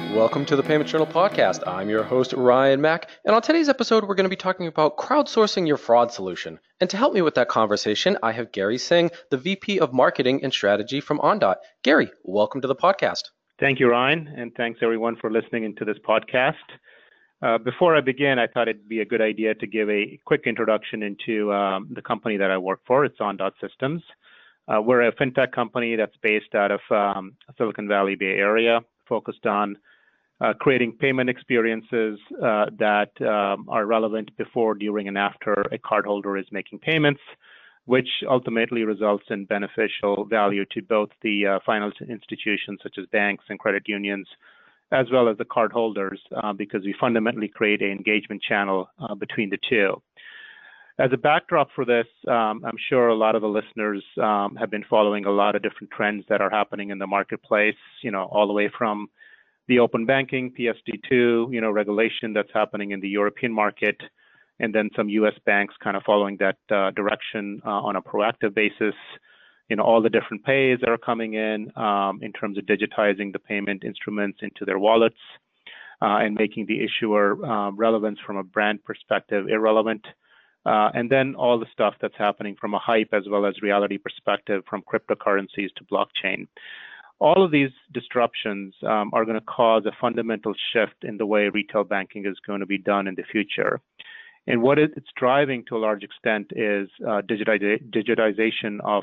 Welcome to the Payment Journal podcast. I'm your host, Ryan Mack, and on today's episode, we're going to be talking about crowdsourcing your fraud solution. And to help me with that conversation, I have Gary Singh, the VP of Marketing and Strategy from Ondot. Gary, welcome to the podcast. Thank you, Ryan, and thanks everyone for listening into this podcast. Before I begin, I thought it'd be a good idea to give a quick introduction into the company that I work for. It's Ondot Systems. We're a fintech company that's based out of Silicon Valley Bay Area, focused on creating payment experiences that are relevant before, during, and after a cardholder is making payments, which ultimately results in beneficial value to both the financial institutions such as banks and credit unions, as well as the cardholders, because we fundamentally create an engagement channel between the two. As a backdrop for this, I'm sure a lot of the listeners have been following a lot of different trends that are happening in the marketplace, all the way from the open banking, PSD2, regulation that's happening in the European market, and then some U.S. banks kind of following that direction on a proactive basis. All the different pays that are coming in terms of digitizing the payment instruments into their wallets and making the issuer relevance from a brand perspective irrelevant. And then all the stuff that's happening from a hype as well as reality perspective, from cryptocurrencies to blockchain. All of these disruptions are going to cause a fundamental shift in the way retail banking is going to be done in the future. And what it's driving to a large extent is digitization of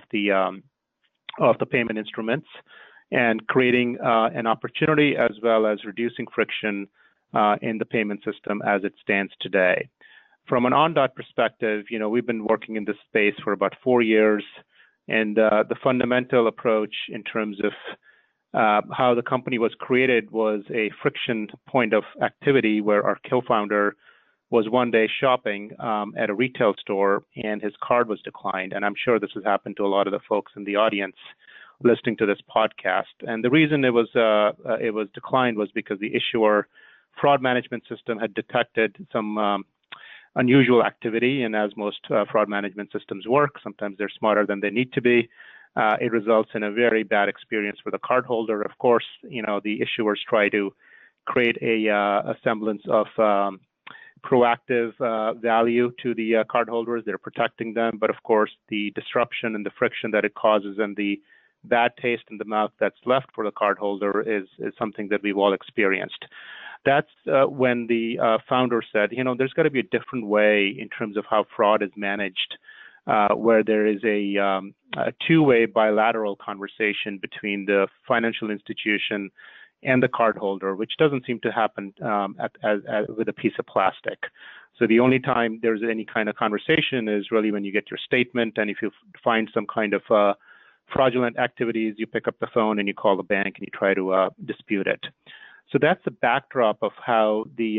the payment instruments and creating an opportunity as well as reducing friction in the payment system as it stands today. From an Ondot perspective, we've been working in this space for about 4 years, and the fundamental approach in terms of how the company was created was a friction point of activity where our co-founder was one day shopping at a retail store and his card was declined. And I'm sure this has happened to a lot of the folks in the audience listening to this podcast. And the reason it was declined was because the issuer fraud management system had detected some unusual activity, and as most fraud management systems work, sometimes they're smarter than they need to be. It results in a very bad experience for the cardholder. Of course, the issuers try to create a semblance of proactive value to the cardholders. They're protecting them, but of course, the disruption and the friction that it causes and the bad taste in the mouth that's left for the cardholder is something that we've all experienced. That's when the founder said, there's got to be a different way in terms of how fraud is managed, where there is a two-way bilateral conversation between the financial institution and the cardholder, which doesn't seem to happen with a piece of plastic. So the only time there's any kind of conversation is really when you get your statement, and if you find some kind of fraudulent activities, you pick up the phone and you call the bank and you try to dispute it. So that's the backdrop of how the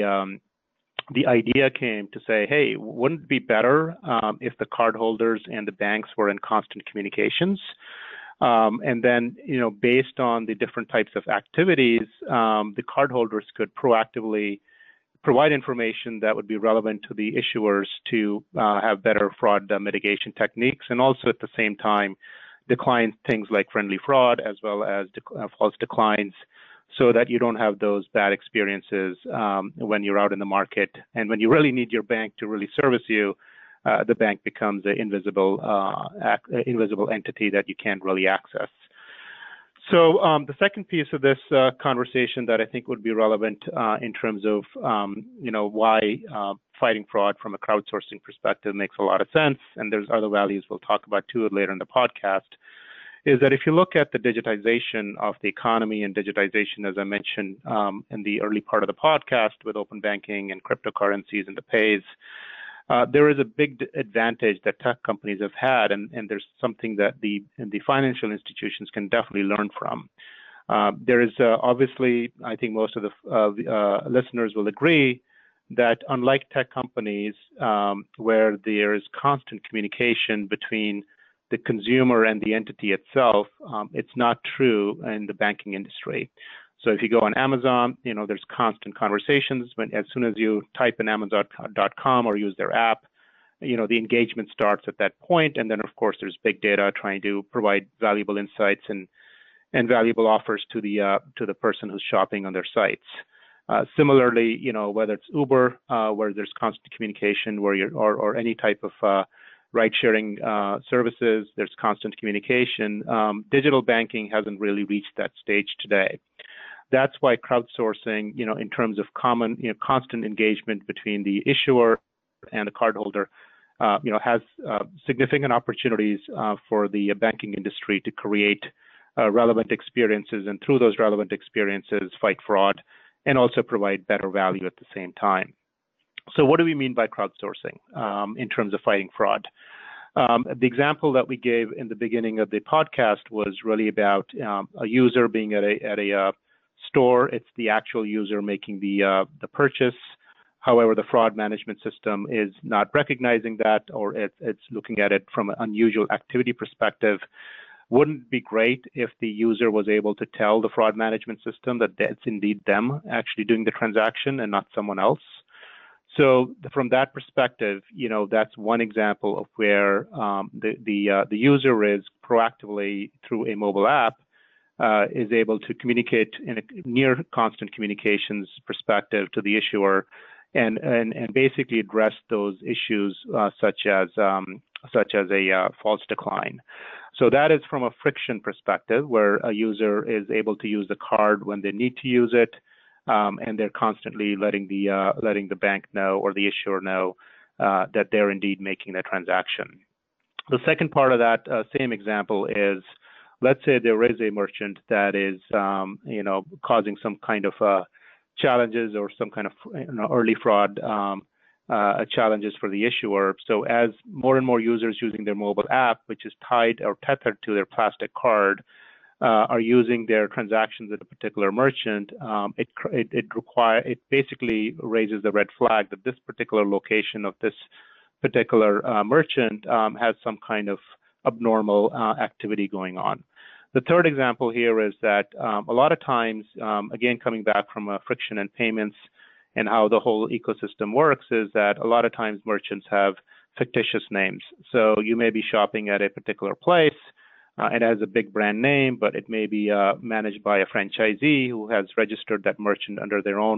idea came to say, hey, wouldn't it be better if the cardholders and the banks were in constant communications? And then, based on the different types of activities, the cardholders could proactively provide information that would be relevant to the issuers to have better fraud mitigation techniques, and also at the same time decline things like friendly fraud as well as false declines, so that you don't have those bad experiences when you're out in the market. And when you really need your bank to really service you, the bank becomes an invisible entity that you can't really access. So the second piece of this conversation that I think would be relevant in terms of why fighting fraud from a crowdsourcing perspective makes a lot of sense, and there's other values we'll talk about too later in the podcast, is that if you look at the digitization of the economy and digitization, as I mentioned in the early part of the podcast with open banking and cryptocurrencies and the pays, there is a big advantage that tech companies have had, and there's something that the financial institutions can definitely learn from. There is obviously, I think most of the listeners will agree that unlike tech companies where there is constant communication between the consumer and the entity itself, it's not true in the banking industry. So if you go on Amazon, there's constant conversations. As soon as you type in Amazon.com or use their app, the engagement starts at that point. And then, of course, there's big data trying to provide valuable insights and and valuable offers to the person who's shopping on their sites. Similarly, whether it's Uber, where there's constant communication, or any type of ride-sharing services, there's constant communication. Digital banking hasn't really reached that stage today. That's why crowdsourcing, in terms of constant engagement between the issuer and the cardholder, has significant opportunities for the banking industry to create relevant experiences, and through those relevant experiences, fight fraud and also provide better value at the same time. So what do we mean by crowdsourcing in terms of fighting fraud? The example that we gave in the beginning of the podcast was really about a user being at a store. It's the actual user making the purchase. However, the fraud management system is not recognizing that, or it's looking at it from an unusual activity perspective. Wouldn't it be great if the user was able to tell the fraud management system that it's indeed them actually doing the transaction and not someone else? So from that perspective, that's one example of where the user is proactively, through a mobile app, is able to communicate in a near constant communications perspective to the issuer, and basically address those issues such as a false decline. So that is from a friction perspective, where a user is able to use the card when they need to use it, and they're constantly letting the bank know, or the issuer know, that they're indeed making the transaction. The second part of that same example is, let's say there is a merchant that is causing some kind of challenges, or some kind of early fraud challenges for the issuer. So as more and more users using their mobile app, which is tied or tethered to their plastic card, are using their transactions at a particular merchant, it basically raises the red flag that this particular location of this particular merchant has some kind of abnormal activity going on. The third example here is that a lot of times, again, coming back from friction and payments and how the whole ecosystem works, is that a lot of times merchants have fictitious names. So you may be shopping at a particular place. It has a big brand name, but it may be managed by a franchisee who has registered that merchant under their own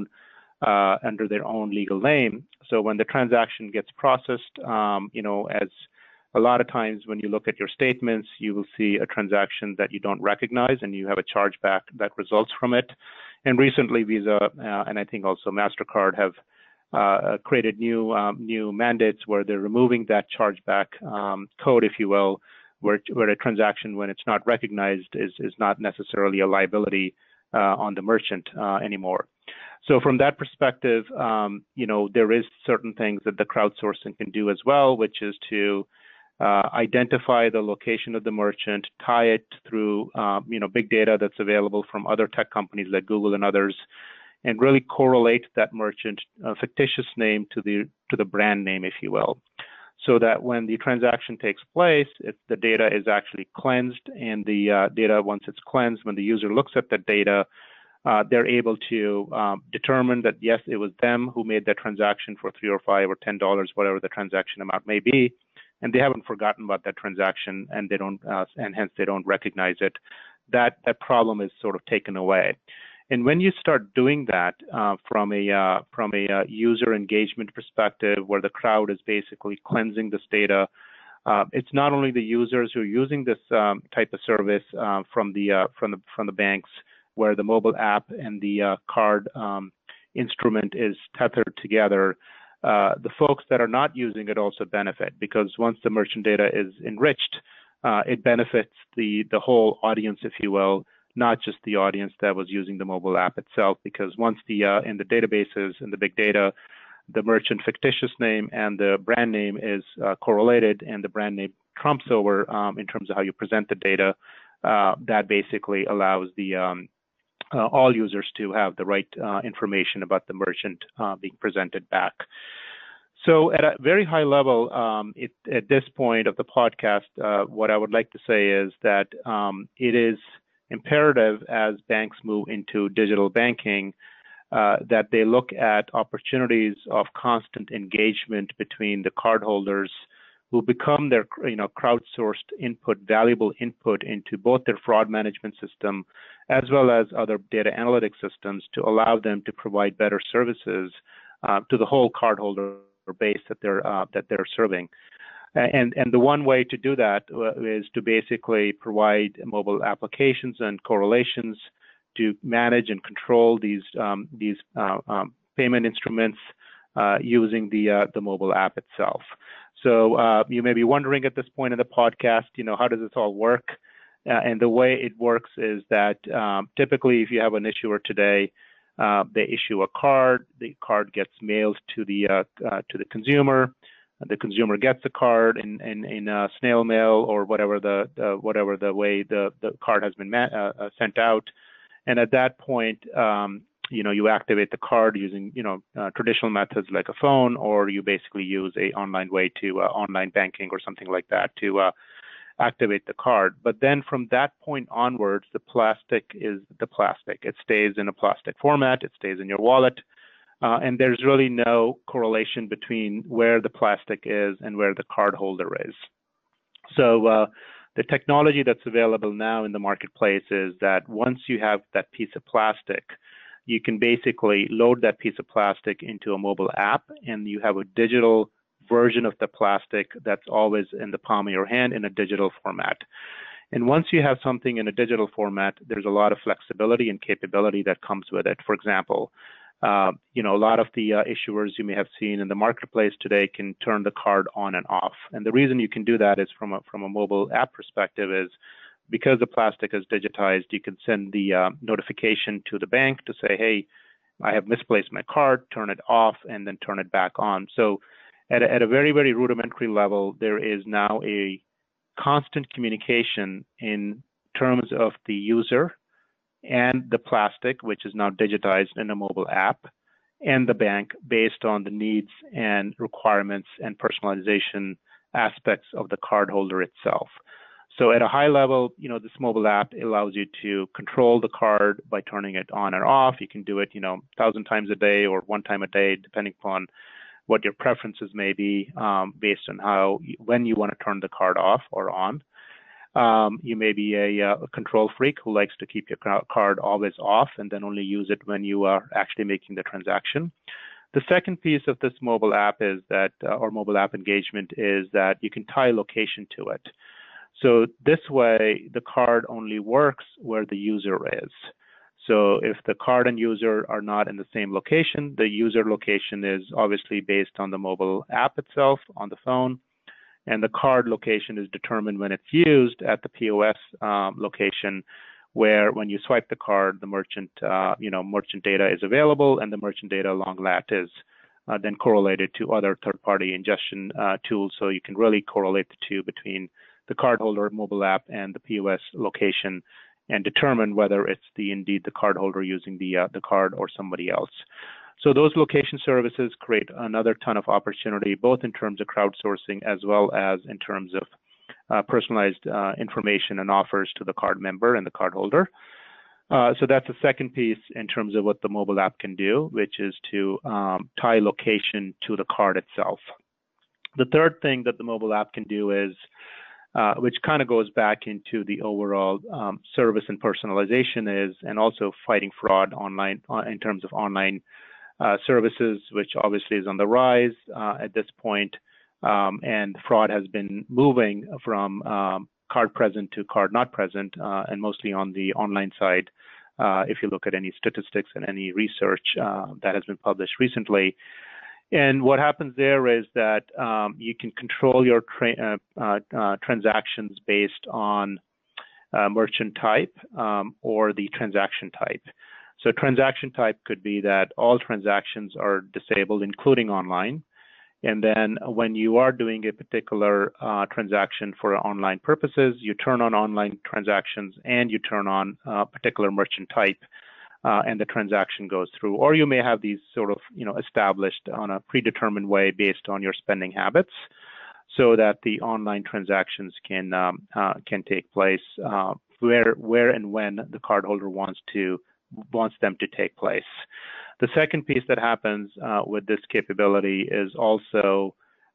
legal name. So when the transaction gets processed, as a lot of times when you look at your statements, you will see a transaction that you don't recognize, and you have a chargeback that results from it. And recently, Visa and I think also MasterCard have created new mandates where they're removing that chargeback code, if you will, where a transaction, when it's not recognized, is not necessarily a liability on the merchant anymore. So from that perspective, there is certain things that the crowdsourcing can do as well, which is to identify the location of the merchant, tie it through big data that's available from other tech companies like Google and others, and really correlate that merchant fictitious name to the brand name, if you will, so that when the transaction takes place, if the data is actually cleansed, and the data, once it's cleansed, when the user looks at the data, they're able to determine that yes, it was them who made that transaction for $3 or $5 or $10, whatever the transaction amount may be, and they haven't forgotten about that transaction, and they don't, and hence they don't recognize it. That problem is sort of taken away. And when you start doing that from a user engagement perspective, where the crowd is basically cleansing this data, it's not only the users who are using this type of service from the banks, where the mobile app and the card instrument is tethered together. The folks that are not using it also benefit, because once the merchant data is enriched, it benefits the whole audience, if you will, not just the audience that was using the mobile app itself, because once in the databases and the big data, the merchant fictitious name and the brand name is correlated, and the brand name trumps over in terms of how you present the data, that basically allows all users to have the right information about the merchant being presented back. So at a very high level, at this point of the podcast, what I would like to say is that it is imperative, as banks move into digital banking, that they look at opportunities of constant engagement between the cardholders who become their crowdsourced input, valuable input into both their fraud management system as well as other data analytics systems to allow them to provide better services to the whole cardholder base that they're serving. And the one way to do that is to basically provide mobile applications and correlations to manage and control these payment instruments using the mobile app itself. So you may be wondering at this point in the podcast, how does this all work? And the way it works is that typically, if you have an issuer today, they issue a card. The card gets mailed to the consumer. The consumer gets the card in snail mail or whatever the way the card has been sent out. And at that point, you activate the card using traditional methods like a phone, or you basically use a online way to online banking or something like that to activate the card. But then from that point onwards, the plastic is the plastic. It stays in a plastic format. It stays in your wallet. And there's really no correlation between where the plastic is and where the card holder is. So the technology that's available now in the marketplace is that once you have that piece of plastic, you can basically load that piece of plastic into a mobile app, and you have a digital version of the plastic that's always in the palm of your hand in a digital format. And once you have something in a digital format, there's a lot of flexibility and capability that comes with it. For example, a lot of the issuers you may have seen in the marketplace today can turn the card on and off. And the reason you can do that is from a mobile app perspective is because the plastic is digitized, you can send the notification to the bank to say, hey, I have misplaced my card, turn it off, and then turn it back on. So at a very, very rudimentary level, there is now a constant communication in terms of the user and the plastic, which is now digitized in a mobile app, and the bank based on the needs and requirements and personalization aspects of the cardholder itself. So at a high level, this mobile app allows you to control the card by turning it on or off. You can do it, 1,000 times a day or one time a day, depending upon what your preferences may be based on when you want to turn the card off or on. You may be a control freak who likes to keep your card always off and then only use it when you are actually making the transaction. The second piece of this mobile app is that, or mobile app engagement, is that you can tie location to it. So this way, the card only works where the user is. So if the card and user are not in the same location, the user location is obviously based on the mobile app itself on the phone, and the card location is determined when it's used at the POS location, where when you swipe the card, the merchant data is available, and the merchant data along that is then correlated to other third-party ingestion tools. So you can really correlate the two between the cardholder mobile app and the POS location, and determine whether it's indeed the cardholder using the card or somebody else. So those location services create another ton of opportunity, both in terms of crowdsourcing as well as in terms of personalized information and offers to the card member and the cardholder. So that's the second piece in terms of what the mobile app can do, which is to tie location to the card itself. The third thing that the mobile app can do is, which kind of goes back into the overall service and personalization, and also fighting fraud online in terms of online services, which obviously is on the rise at this point. And fraud has been moving from card present to card not present, and mostly on the online side. If you look at any statistics and any research that has been published recently. And what happens there is that you can control your transactions based on merchant type or the transaction type. So transaction type could be that all transactions are disabled, including online. And then when you are doing a particular transaction for online purposes, you turn on online transactions and you turn on a particular merchant type. And the transaction goes through, or you may have these sort of, established on a predetermined way based on your spending habits, so that the online transactions can take place where and when the cardholder wants them to take place. The second piece that happens with this capability is also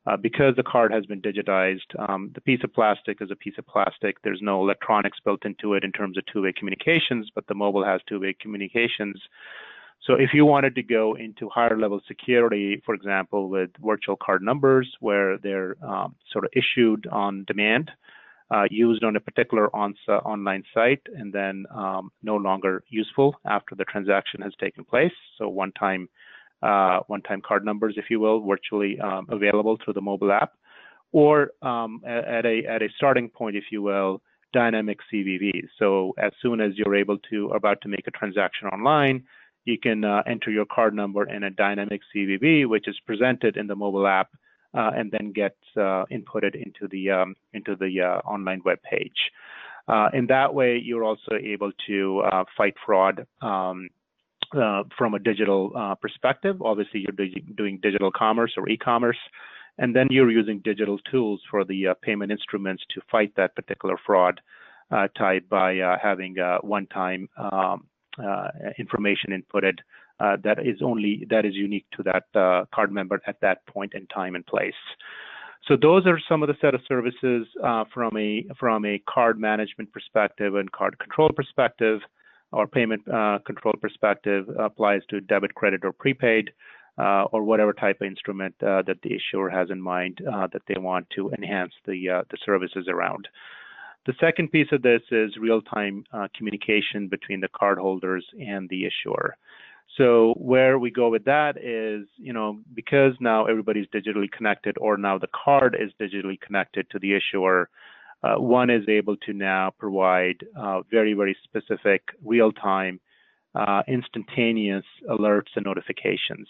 Because the card has been digitized, the piece of plastic is a piece of plastic. There's no electronics built into it in terms of two-way communications, but the mobile has two-way communications. So if you wanted to go into higher level security, for example, with virtual card numbers where they're sort of issued on demand, used on a particular online site, and then no longer useful after the transaction has taken place. So one-time card numbers, if you will, virtually available through the mobile app, or at a starting point, if you will, dynamic CVV. So as soon as you're about to make a transaction online, you can enter your card number in a dynamic CVV, which is presented in the mobile app, and then gets inputted into the online web page. In that way, you're also able to fight fraud from a digital perspective. Obviously, you're doing digital commerce or e-commerce, and then you're using digital tools for the payment instruments to fight that particular fraud type by having one-time information inputted that is unique to that card member at that point in time and place. So those are some of the set of services from a card management perspective and card control perspective, or payment control perspective. Applies to debit, credit, or prepaid, or whatever type of instrument that the issuer has in mind that they want to enhance the services around. The second piece of this is real-time communication between the cardholders and the issuer. So where we go with that is, because now everybody's digitally connected, or now the card is digitally connected to the issuer, one is able to now provide very, very specific real-time, instantaneous alerts and notifications.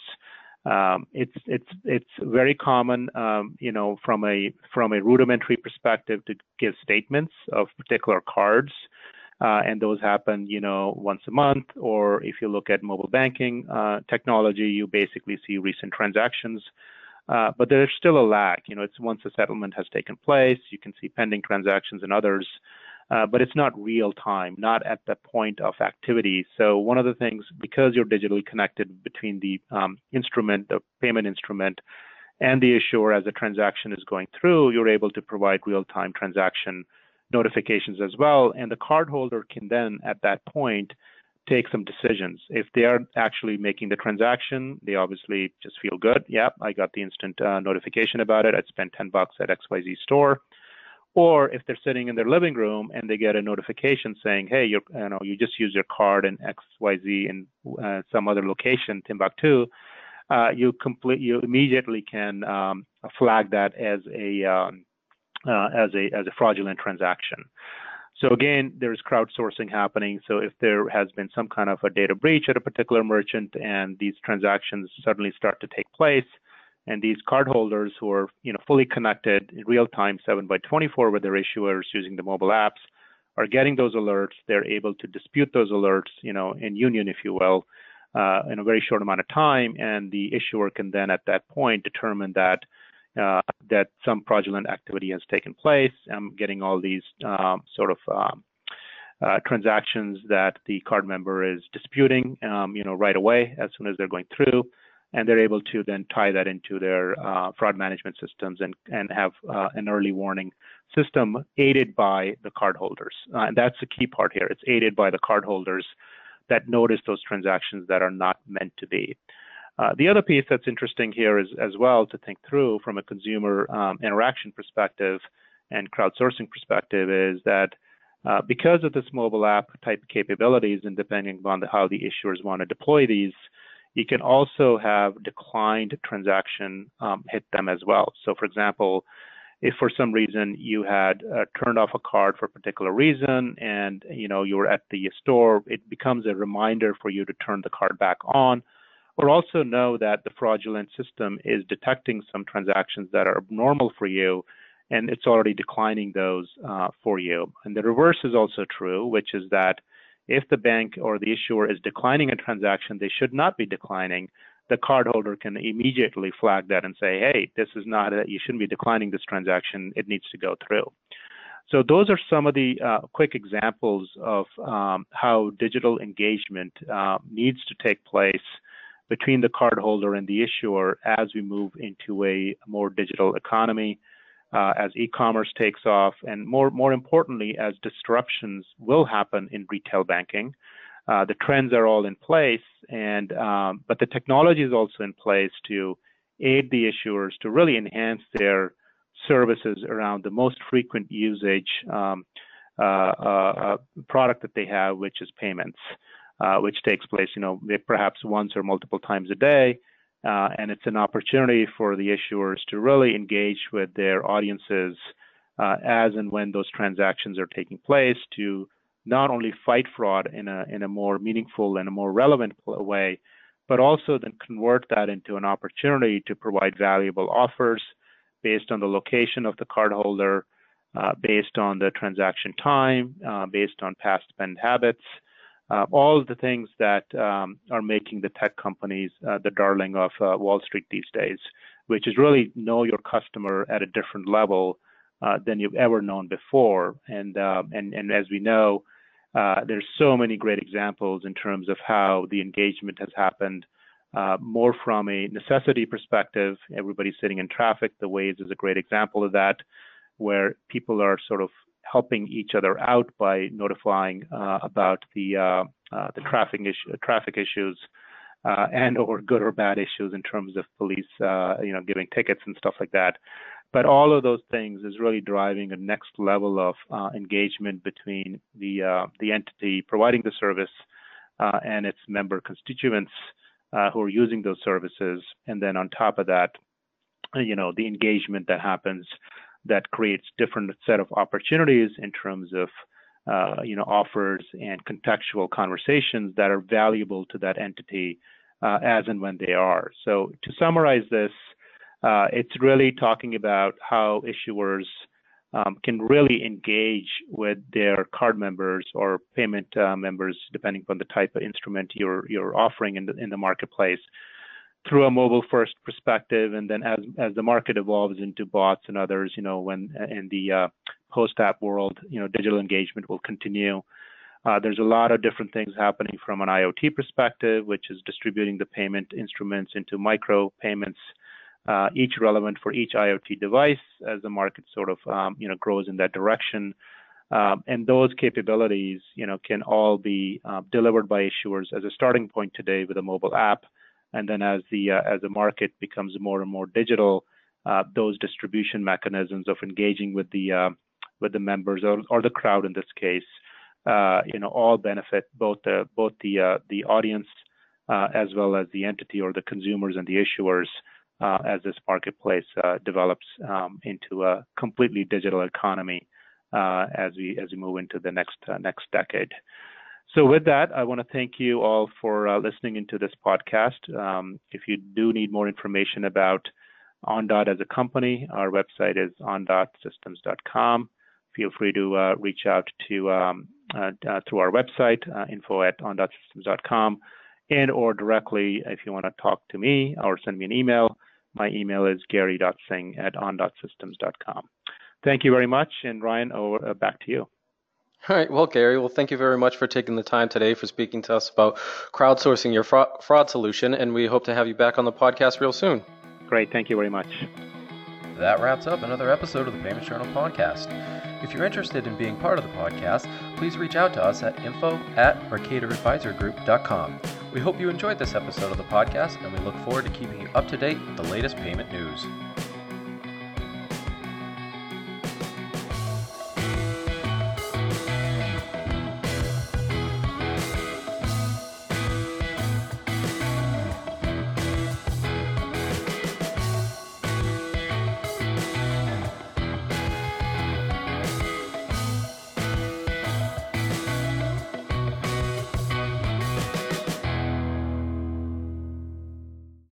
It's very common, from a rudimentary perspective, to give statements of particular cards, and those happen, once a month. Or if you look at mobile banking technology, you basically see recent transactions. But there's still a lag. It's once a settlement has taken place, you can see pending transactions and others. But it's not real time, not at the point of activity. So one of the things, because you're digitally connected between the instrument, the payment instrument, and the issuer as the transaction is going through, you're able to provide real-time transaction notifications as well. And the cardholder can then, at that point, take some decisions. If they are actually making the transaction, they obviously just feel good. Yeah, I got the instant notification about it. I spent $10 at XYZ store. Or if they're sitting in their living room and they get a notification saying, hey, you just used your card in XYZ in some other location, Timbuktu, you immediately can flag that as a fraudulent transaction. So again, there's crowdsourcing happening. So if there has been some kind of a data breach at a particular merchant and these transactions suddenly start to take place, and these cardholders who are fully connected in real time, 7/24 with their issuers using the mobile apps, are getting those alerts. They're able to dispute those alerts, in union, if you will, in a very short amount of time, and the issuer can then at that point determine that some fraudulent activity has taken place. I'm getting all these transactions that the card member is disputing, right away as soon as they're going through. And they're able to then tie that into their fraud management systems and have an early warning system aided by the cardholders. And that's the key part here. It's aided by the cardholders that notice those transactions that are not meant to be. The other piece that's interesting here is as well to think through from a consumer interaction perspective and crowdsourcing perspective is that because of this mobile app type capabilities, and depending on how the issuers want to deploy these, you can also have declined transaction hit them as well. So for example, if for some reason you had turned off a card for a particular reason and you were at the store, it becomes a reminder for you to turn the card back on, or also know that the fraudulent system is detecting some transactions that are abnormal for you, and it's already declining those for you. And the reverse is also true, which is that if the bank or the issuer is declining a transaction they should not be declining, the cardholder can immediately flag that and say, hey, this is not you shouldn't be declining this transaction, it needs to go through. So those are some of the quick examples of how digital engagement needs to take place between the cardholder and the issuer as we move into a more digital economy, as e-commerce takes off, and more importantly, as disruptions will happen in retail banking. The trends are all in place, but the technology is also in place to aid the issuers to really enhance their services around the most frequent usage product that they have, which is payments, which takes place, perhaps once or multiple times a day. And it's an opportunity for the issuers to really engage with their audiences as and when those transactions are taking place, to not only fight fraud in a more meaningful and a more relevant way, but also then convert that into an opportunity to provide valuable offers based on the location of the cardholder, based on the transaction time, based on past spend habits, all of the things that are making the tech companies the darling of Wall Street these days, which is really know your customer at a different level than you've ever known before. And as we know, there's so many great examples in terms of how the engagement has happened, more from a necessity perspective. Everybody's sitting in traffic. The Waze is a great example of that, where people are sort of helping each other out by notifying about the traffic issues, and or good or bad issues in terms of police, giving tickets and stuff like that. But all of those things is really driving a next level of engagement between the entity providing the service and its member constituents who are using those services. And then on top of that, the engagement that happens that creates different set of opportunities in terms of offers and contextual conversations that are valuable to that entity as and when they are. So to summarize this, it's really talking about how issuers can really engage with their card members or payment members, depending upon the type of instrument you're offering in the marketplace, through a mobile-first perspective. And then as the market evolves into bots and others, when in the post-app world, digital engagement will continue. There's a lot of different things happening from an IoT perspective, which is distributing the payment instruments into micro payments, each relevant for each IoT device as the market sort of grows in that direction. And those capabilities, can all be delivered by issuers as a starting point today with a mobile app. And then as the market becomes more and more digital, those distribution mechanisms of engaging with the members or the crowd in this case, all benefit both the audience as well as the entity or the consumers and the issuers as this marketplace develops into a completely digital economy as we move into the next decade. So with that, I want to thank you all for listening into this podcast. If you do need more information about Ondot as a company, our website is ondotsystems.com. Feel free to reach out to through our website, info@ondotsystems.com, and or directly if you want to talk to me or send me an email. My email is gary.singh@ondotsystems.com. Thank you very much, and Ryan, back to you. All right. Well, Gary, thank you very much for taking the time today for speaking to us about crowdsourcing your fraud solution, and we hope to have you back on the podcast real soon. Great. Thank you very much. That wraps up another episode of the Payments Journal podcast. If you're interested in being part of the podcast, please reach out to us at info@mercadoradvisorgroup.com. We hope you enjoyed this episode of the podcast, and we look forward to keeping you up to date with the latest payment news.